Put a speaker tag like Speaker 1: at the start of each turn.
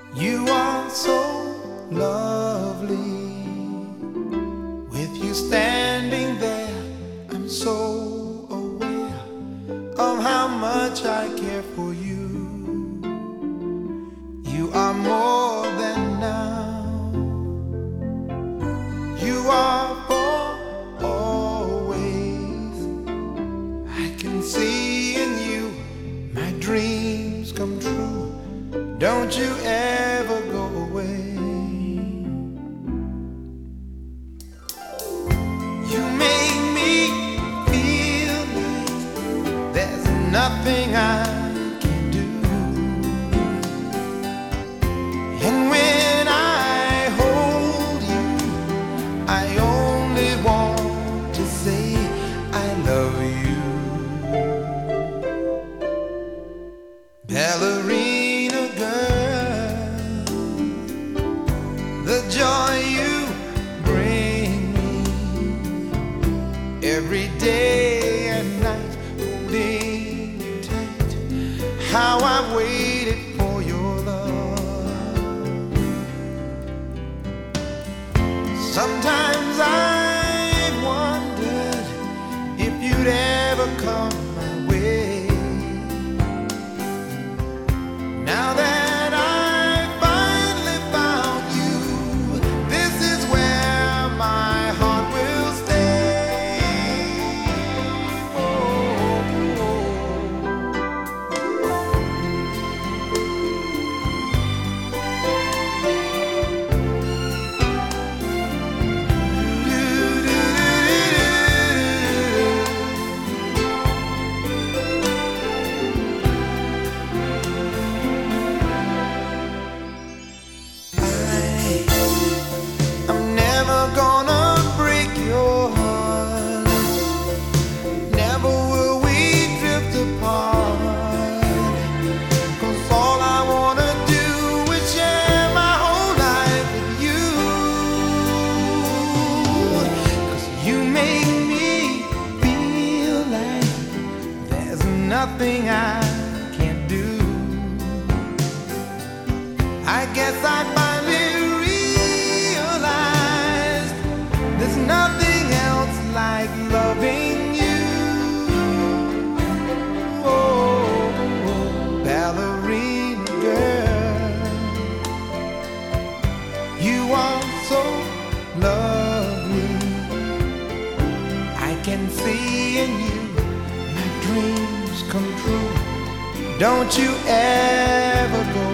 Speaker 1: You are so lovely. With you standing there, I'm so aware of how much I care for you. You are more than now. You are for always. I can see in you my dreams come true. Don't you ever go away. You make me feel like there's nothing I can do. And when I hold you, I only want to say I love you. Ballerina girl, the joy you bring me every day and night, holding you tight. How I've waited for your love. Sometimes I've wondered if you'd ever come my way. Now that I finally found you, this is where my heart will stay. Oh, I'm never gonna break your heart. Never will we drift apart. 'Cause all I wanna do is share my whole life with you. 'Cause you make me feel like there's nothing I can't do. I guess I finally realized there's nothing else like loving you. Oh, ballerina girl, you are so lovely. I can see in you my dreams come true. Don't you ever go